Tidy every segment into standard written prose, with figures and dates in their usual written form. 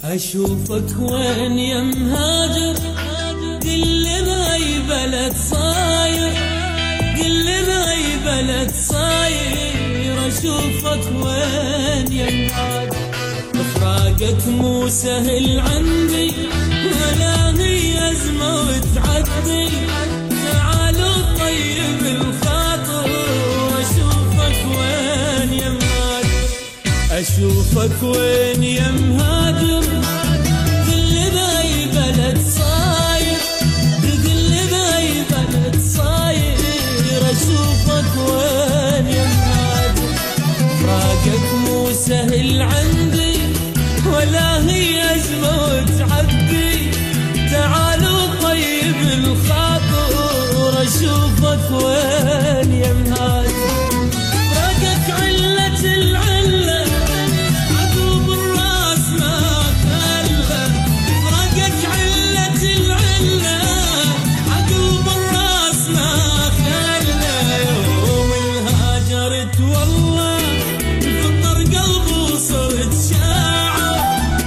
أشوفك وين يا مهاجر، قل لي بأي بلد صاير، قل لي بأي بلد صاير. أشوفك وين يا مهاجر، فراقك مو سهل عندي ولا هي أزمة وتعدي. تعالوا طيب الخاطر، أشوفك وين يا مهاجر، أشوفك وين يا مهاجر. قل لي بأي بلد صاير، قل لي بأي بلد صاير. أشوفك وين يا مهاجر، فراقك مو سهل عندي ولا هي أزمة وتعدي. تعالوا طيب الخاطر، أشوفك وين يا مهاجر. فراقك علة العلة، عقب الراس ما خلى. فراقك علة العلة، عقب الراس ما خلى. يوم الهاجرت والله فطر قلبي وصرت شاعر،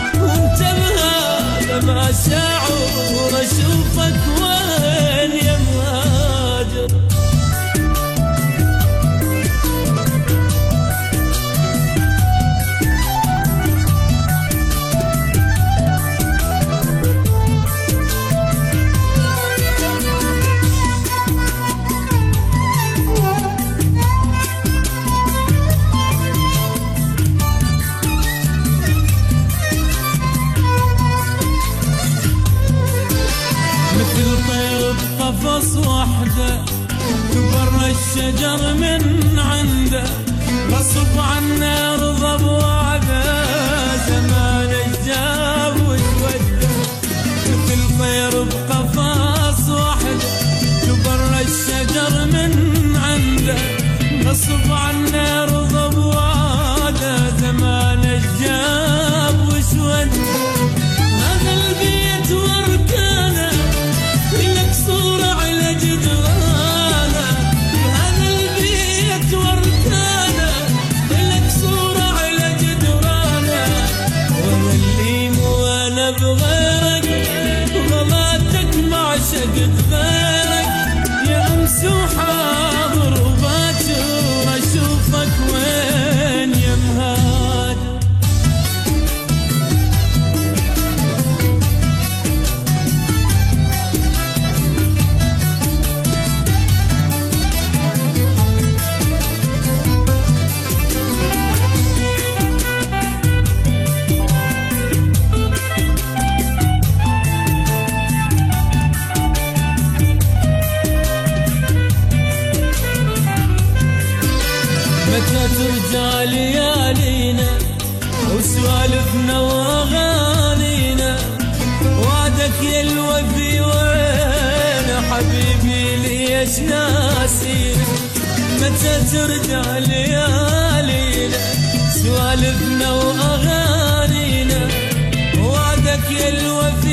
وانتبه ما شاعر. أشوفك وين يا مهاجر. مثل طير بقفص وحده، كبر الشجر من عنده. غصب عنا رضى بوعده، زمان الجاب وتوده. مثل طير بقفص وحده، كبر الشجر من عنده. غصب عنا رضى بوعده، زمان الجاب وتوده. هذا البيت واركانه، لك صورة على جدرانه. هذا البيت واركانه، لك صورة على جدرانه. وانا اللي مو انا بغيرك، وغلاتك ما عشقت غيرك. يا امس وحاضر وباكر، اشوفك وين يا مهاجر. متى ترجع ليالينا وسوالفنا واغانينا. وعدك يا الوفي وين حبيبي ليش ناسينا. متى ترجع ليالينا سوالفنا واغانينا. وعدك يا الوفي